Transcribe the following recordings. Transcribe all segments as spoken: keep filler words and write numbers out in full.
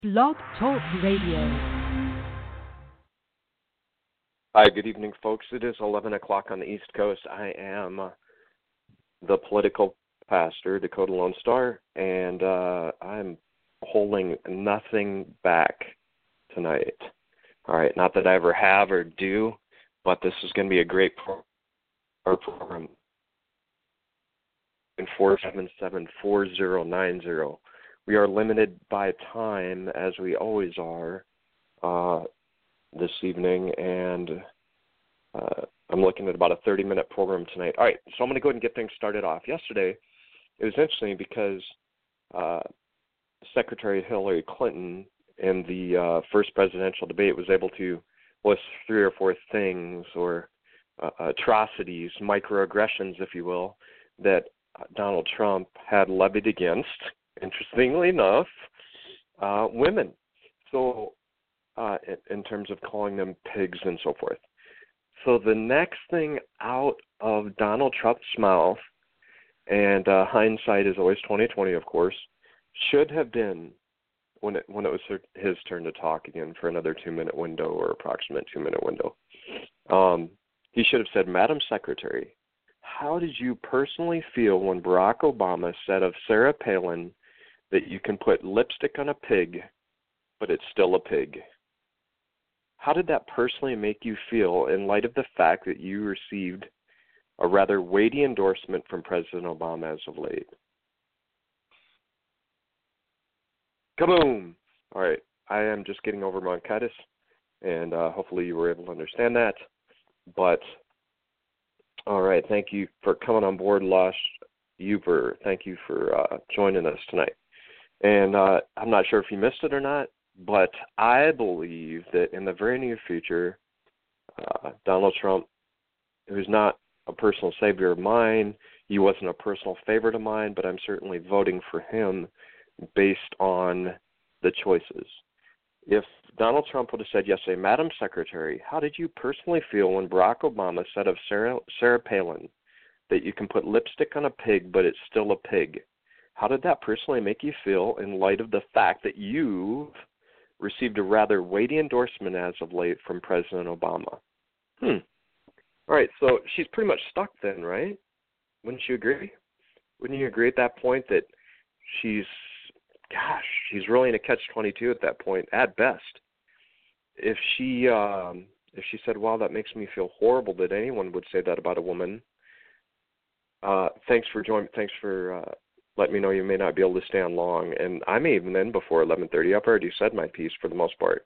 Blog Talk Radio. Hi, good evening, folks. It is eleven o'clock on the East Coast. I am the political pastor, Dakota Lone Star, and uh, I'm holding nothing back tonight. All right, not that I ever have or do, but this is going to be a great pro- our program. In four seven seven, four zero nine zero. We are limited by time, as we always are, uh, this evening, and uh, I'm looking at about a thirty-minute program tonight. All right, so I'm going to go ahead and get things started off. Yesterday, it was interesting because uh, Secretary Hillary Clinton, in the uh, first presidential debate, was able to list three or four things or uh, atrocities, microaggressions, if you will, that Donald Trump had levied against, interestingly enough, uh, women. So uh, in, in terms of calling them pigs and so forth. So the next thing out of Donald Trump's mouth, and uh, hindsight is always twenty twenty, of course, should have been when it when it was his turn to talk again for another two-minute window or approximate two-minute window. Um, he should have said, "Madam Secretary, how did you personally feel when Barack Obama said of Sarah Palin that you can put lipstick on a pig, but it's still a pig? How did that personally make you feel in light of the fact that you received a rather weighty endorsement from President Obama as of late?" Kaboom! All right, I am just getting over bronchitis, and uh, hopefully you were able to understand that. But all right, thank you for coming on board, Lost Uber. Thank you for uh, joining us tonight. And uh, I'm not sure if you missed it or not, but I believe that in the very near future, uh, Donald Trump, who's not a personal savior of mine, he wasn't a personal favorite of mine, but I'm certainly voting for him based on the choices. If Donald Trump would have said yesterday, "Madam Secretary, how did you personally feel when Barack Obama said of Sarah, Sarah Palin that you can put lipstick on a pig, but it's still a pig? How did that personally make you feel in light of the fact that you've received a rather weighty endorsement as of late from President Obama?" Hmm. All right, so she's pretty much stuck then, right? Wouldn't you agree? Wouldn't you agree at that point that she's, gosh, she's really in a catch twenty-two at that point, at best. If she um, if she said, "Wow, that makes me feel horrible that anyone would say that about a woman," uh, thanks for joining, thanks for uh, letting me know you may not be able to stay on long, and I may even end before eleven thirty. I've already said my piece for the most part.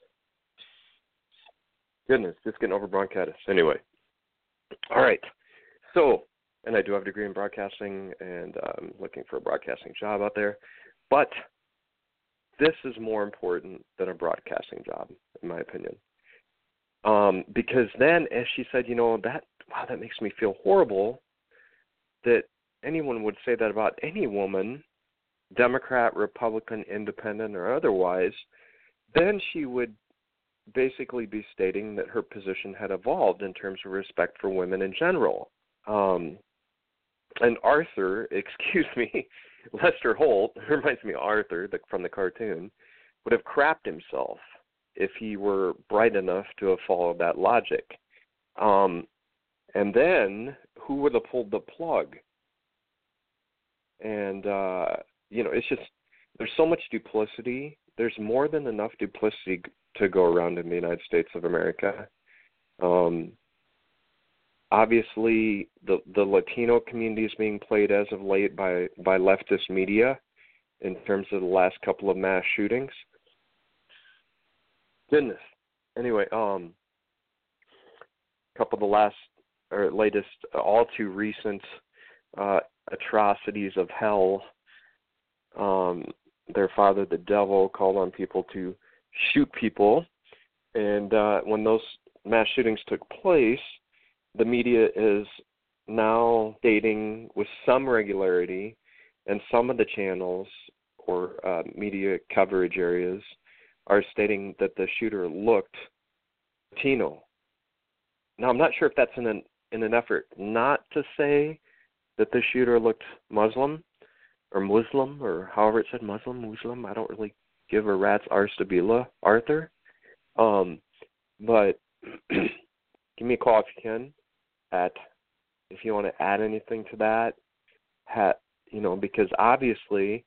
Goodness, just getting over bronchitis. Anyway, all right. So, and I do have a degree in broadcasting, and I'm looking for a broadcasting job out there. But this is more important than a broadcasting job, in my opinion. Um, because then, as she said, you know, that, wow, that makes me feel horrible that anyone would say that about any woman, Democrat, Republican, Independent, or otherwise, then she would basically be stating that her position had evolved in terms of respect for women in general. Um, and Arthur, excuse me, Lester Holt, reminds me of Arthur the, from the cartoon, would have crapped himself if he were bright enough to have followed that logic. Um, and then, who would have pulled the plug? And, uh, you know, it's just, there's so much duplicity. There's more than enough duplicity to go around in the United States of America. Um, obviously, the, the Latino community is being played as of late by, by leftist media in terms of the last couple of mass shootings. Goodness. Anyway, um, a couple of the last, or latest, all too recent uh, atrocities of hell. Um, their father, the devil, called on people to shoot people. And uh, when those mass shootings took place, the media is now stating with some regularity, and some of the channels or uh, media coverage areas are stating that the shooter looked Latino. Now, I'm not sure if that's in an, in an effort not to say that the shooter looked Muslim or Muslim or however it said, Muslim, Muslim. I don't really give a rat's arse to Beulah, Arthur. Um, but give me a call if you can. At if you want to add anything to that, ha, you know, because obviously,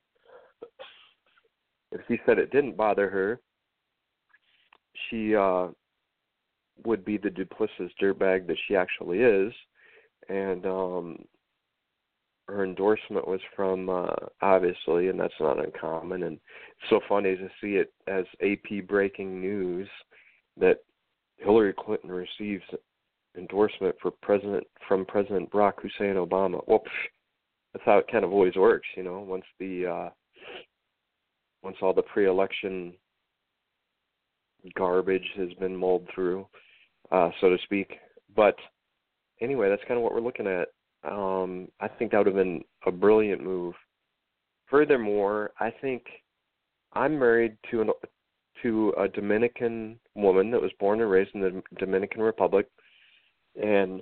if she said it didn't bother her, she uh, would be the duplicitous dirtbag that she actually is, and um, her endorsement was from, uh, obviously, and that's not uncommon, and it's so funny to see it as A P breaking news that Hillary Clinton receives endorsement for president from President Barack Hussein Obama. Well, that's how it kind of always works, you know, once the, uh, once all the pre-election garbage has been mulled through, uh, so to speak. But anyway, that's kind of what we're looking at. Um, I think that would have been a brilliant move. Furthermore, I think I'm married to an to a Dominican woman that was born and raised in the Dominican Republic, and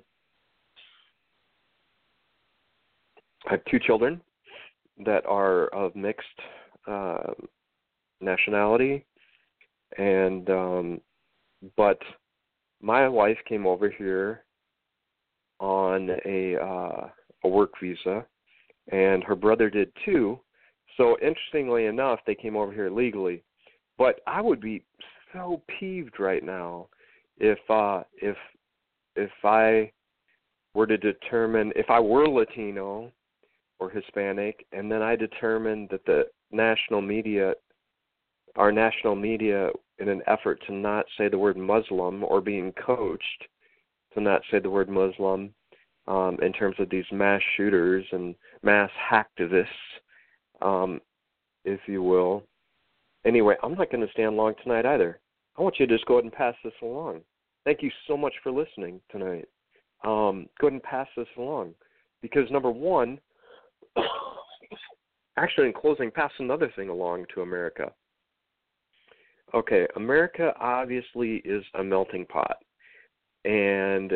I have two children that are of mixed uh, nationality, and um, but my wife came over here on a uh, a work visa, and her brother did too. So interestingly enough, they came over here legally. But I would be so peeved right now if uh, if if I were to determine if I were Latino or Hispanic, and then I determined that the national media, our national media, in an effort to not say the word Muslim or being coached to not say the word Muslim um, in terms of these mass shooters and mass hacktivists, um, if you will. Anyway, I'm not going to stand long tonight either. I want you to just go ahead and pass this along. Thank you so much for listening tonight. Um, go ahead and pass this along. Because, number one, actually, in closing, pass another thing along to America. Okay, America obviously is a melting pot. And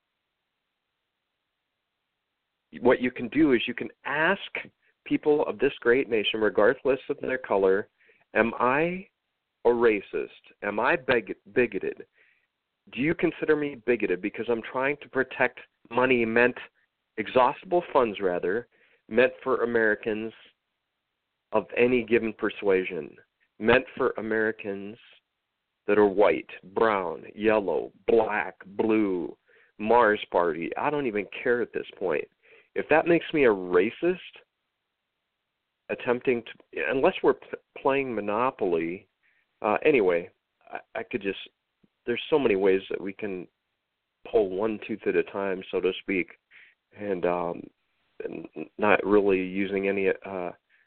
what you can do is you can ask people of this great nation, regardless of their color, am I a racist? Am I big- bigoted? Do you consider me bigoted because I'm trying to protect money meant, exhaustible funds rather, meant for Americans of any given persuasion, meant for Americans that are white, brown, yellow, black, blue, Mars Party. I don't even care at this point. If that makes me a racist, attempting to, unless we're p- playing Monopoly, uh, anyway, I, I could just, there's so many ways that we can pull one tooth at a time, so to speak, and, um, and not really using any uh,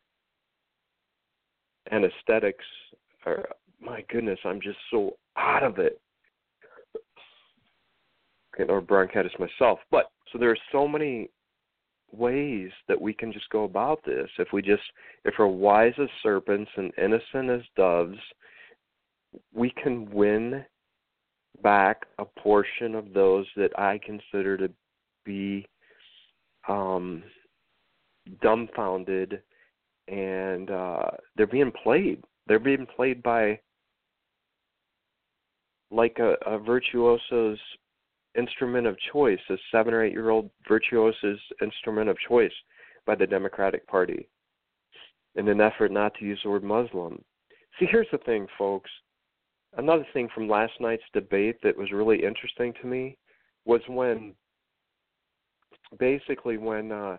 anesthetics. Or, my goodness, I'm just so out of it. Okay, or bronchitis myself. But, so there are so many ways that we can just go about this. If we just, if we're wise as serpents and innocent as doves, we can win back a portion of those that I consider to be um, dumbfounded, and uh, they're being played. They're being played by like a, a virtuoso's instrument of choice, a seven or eight year old virtuoso's instrument of choice by the Democratic Party in an effort not to use the word Muslim. See, here's the thing, folks. Another thing from last night's debate that was really interesting to me was when, basically when uh,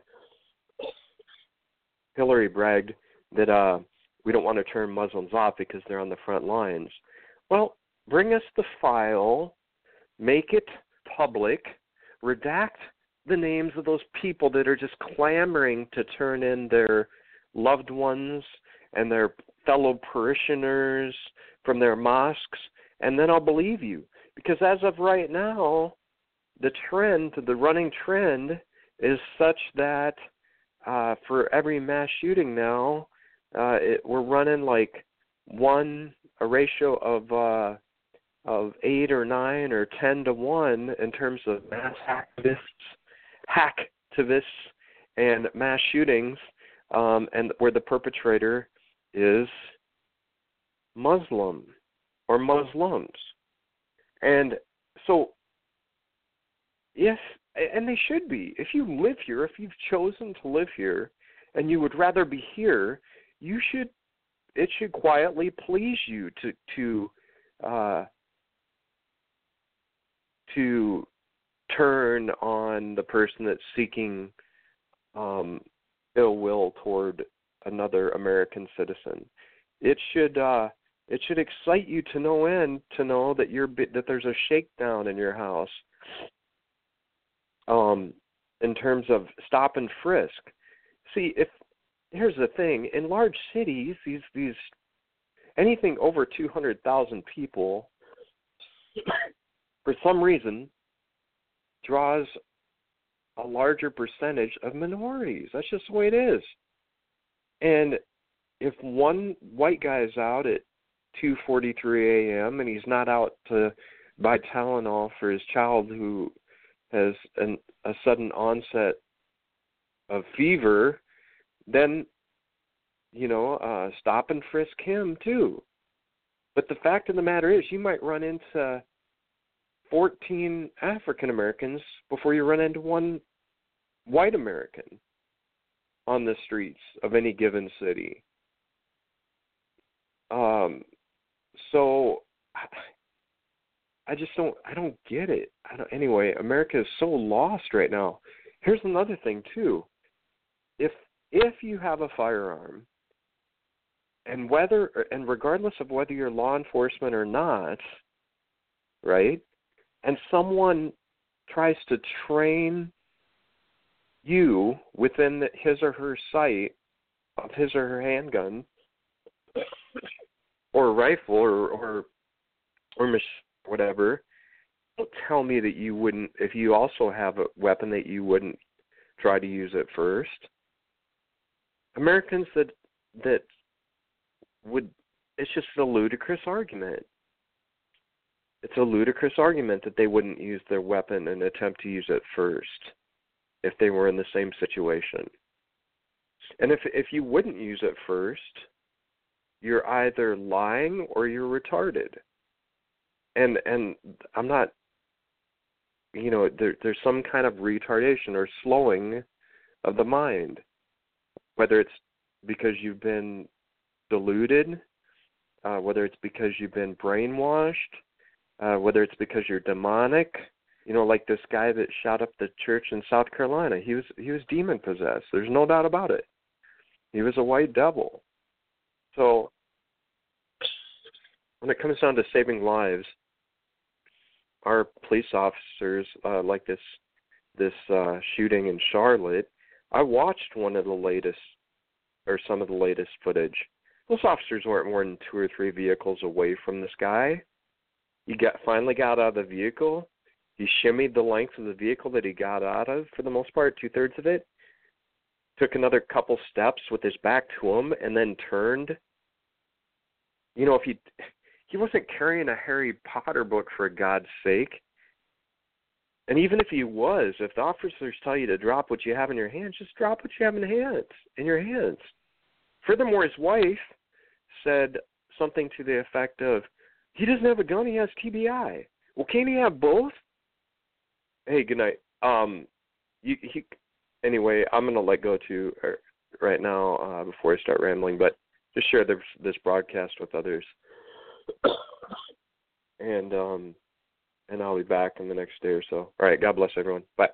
Hillary bragged that uh, we don't want to turn Muslims off because they're on the front lines. Well, bring us the file, make it public, redact the names of those people that are just clamoring to turn in their loved ones and their fellow parishioners from their mosques, and then I'll believe you. Because as of right now, the trend, the running trend, is such that uh, for every mass shooting now, uh, it, we're running like one, a ratio of uh, of eight or nine or ten to one in terms of mass hacktivists, hacktivists, and mass shootings, um, and where the perpetrator is Muslim or Muslims. And so if, and they should be, if you live here, if you've chosen to live here and you would rather be here, you should, it should quietly please you to, to, uh, to turn on the person that's seeking um, ill will toward another American citizen. It should uh, it should excite you to no end to know that you're that there's a shakedown in your house. Um, in terms of stop and frisk. See, if here's the thing, in large cities, these these anything over two hundred thousand people, for some reason, draws a larger percentage of minorities. That's just the way it is. And if one white guy is out at two forty-three a.m. and he's not out to buy Tylenol for his child who has an, a sudden onset of fever, then, you know, uh, stop and frisk him too. But the fact of the matter is, you might run into fourteen African Americans before you run into one white American on the streets of any given city. Um, so I just don't, I don't get it. I don't, anyway, America is so lost right now. Here's another thing too. If if you have a firearm, and whether and regardless of whether you're law enforcement or not, right? And someone tries to train you within the, his or her sight of his or her handgun or rifle or or or machine, whatever, don't tell me that you wouldn't, if you also have a weapon, that you wouldn't try to use it first. Americans that that would, it's just a ludicrous argument. It's a ludicrous argument that they wouldn't use their weapon and attempt to use it first if they were in the same situation. And if if you wouldn't use it first, you're either lying or you're retarded. And and I'm not, you know, there, there's some kind of retardation or slowing of the mind, whether it's because you've been deluded, uh, whether it's because you've been brainwashed, uh, whether it's because you're demonic. You know, like this guy that shot up the church in South Carolina, he was he was demon possessed. There's no doubt about it. He was a white devil. So when it comes down to saving lives, our police officers, uh, like this this uh, shooting in Charlotte, I watched one of the latest, or some of the latest footage. Those officers weren't more than two or three vehicles away from this guy. He got finally got out of the vehicle. He shimmied the length of the vehicle that he got out of, for the most part, two-thirds of it, took another couple steps with his back to him, and then turned. You know, if he he wasn't carrying a Harry Potter book, for God's sake. And even if he was, if the officers tell you to drop what you have in your hands, just drop what you have in hands in your hands. Furthermore, his wife said something to the effect of, "He doesn't have a gun; he has T B I. Well, can't he have both?" Hey, good night. Um, you, he, anyway, I'm going to let go to er, right now uh, before I start rambling, but just share this, this broadcast with others. and um, and I'll be back in the next day or so. All right, God bless everyone. Bye.